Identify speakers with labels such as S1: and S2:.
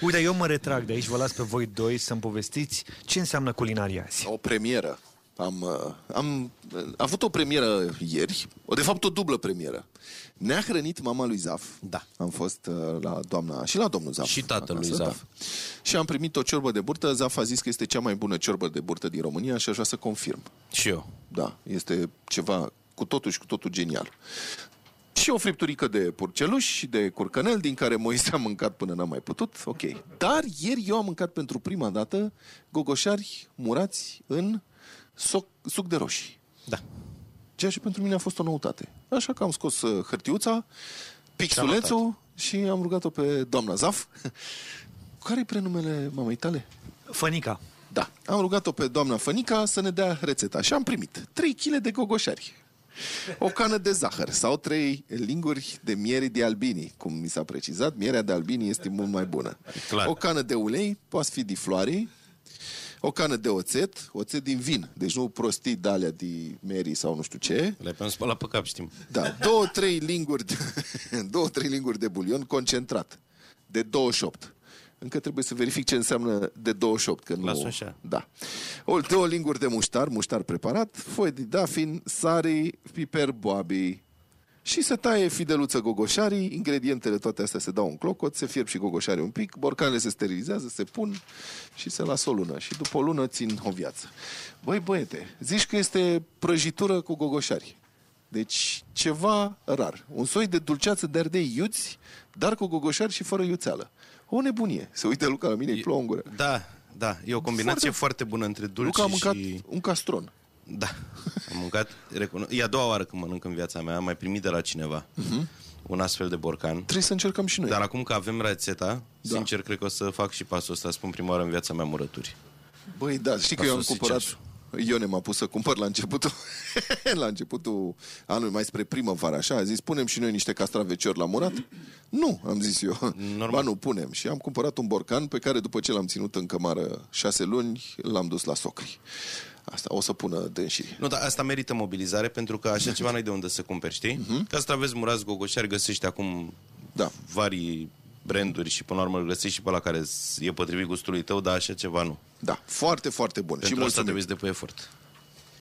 S1: Uite, eu mă retrag de aici, vă las pe voi doi să-mi povestiți ce înseamnă culinaria azi.
S2: O premieră. Am avut o premieră ieri, de fapt o dublă premieră. Ne-a hrănit mama lui Zaf.
S3: Da.
S2: Am fost la doamna și la domnul Zaf.
S3: Și tatălui
S2: acasă,
S3: Zaf.
S2: Da. Și am primit o ciorbă de burtă. Zaf a zis că este cea mai bună ciorbă de burtă din România și aș vrea să confirm.
S3: Și eu.
S2: Da, este ceva cu totul și cu totul genial. Și o fripturică de purceluș și de curcănel, din care Moise a mâncat până n-a mai putut. Ok. Dar ieri eu am mâncat pentru prima dată gogoșari murați în suc de roșii.
S3: Da.
S2: Ceea ce pentru mine a fost o noutate. Așa că am scos hârtiuța, pixulețul și am rugat-o pe doamna Zaf. Care-i prenumele mamei tale?
S1: Fănica.
S2: Da. Am rugat-o pe doamna Fănica să ne dea rețeta și am primit 3 kg de gogoșari, o cană de zahăr sau 3 linguri de miere de albini. Cum mi s-a precizat, mierea de albini este mult mai bună.
S3: Clar.
S2: O cană de ulei, poate fi de floare, o cană de oțet din vin, deci nu prostii de alea de meri sau nu știu ce.
S3: Le-ai pe spălat pe cap, știm.
S2: Da, 2-3 linguri de bulion concentrat de 28. Încă trebuie să verific ce înseamnă de 28, că nu.
S3: Las-o așa.
S2: Da. 2 linguri de muștar preparat, foi de dafin, sari, piper, boabi. Și se taie fideluță gogoșarii, ingredientele toate astea se dau în clocot, se fierb și gogoșarii un pic, borcanele se sterilizează, se pun și se lasă o lună. Și după o lună țin o viață. Băi, băiete, zici că este prăjitură cu gogoșari. Deci ceva rar. Un soi de dulceață de ardei iuți, dar cu gogoșari și fără iuțeală. O nebunie. Se uită Luca la mine, îi plouă în gură.
S3: Da. E o combinație foarte bună între dulci
S2: Luca a mâncat
S3: și...
S2: un castron.
S3: Da, am mâncat, e a doua oară când mănânc în viața mea, am mai primit de la cineva un astfel de borcan.
S2: Trebuie să încercăm și noi.
S3: Dar acum că avem rețeta, sincer, cred că o să fac și pasul ăsta, spun prima oară în viața mea murături.
S2: Băi, da, știi că eu am cumpărat... Ione m-a pus să cumpăr la începutul anului, mai spre primăvară, așa, a zis, punem și noi niște castraveciori la murat? Nu, am zis eu. Normal. Ba nu, punem. Și am cumpărat un borcan pe care după ce l-am ținut în cămară 6 luni, l-am dus la socri. Asta o să pună dânsii.
S3: Nu, dar asta merită mobilizare, pentru că așa ceva n-ai de unde să cumperi, știi? Castraveți murați, gogoșari, găsești acum varii branduri și până la urmă îl găsești și pe ăla care e potrivit gustului tău, dar așa ceva nu.
S2: Da, foarte, foarte bun.
S3: Pentru
S2: și
S3: asta trebuie să depui efort.